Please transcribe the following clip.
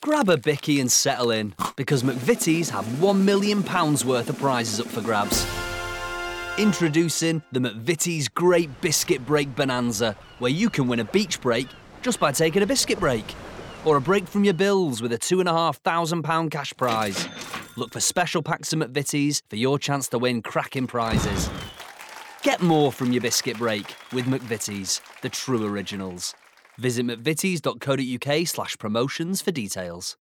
Grab a bicky and settle in, because McVitie's have £1 million worth of prizes up for grabs. Introducing the McVitie's Great Biscuit Break Bonanza, where you can win a beach break just by taking a biscuit break. Or a break from your bills with a £2,500 cash prize. Look for special packs of McVitie's for your chance to win cracking prizes. Get more from your biscuit break with McVitie's, the true originals. Visit mcvitie's.co.uk/promotions for details.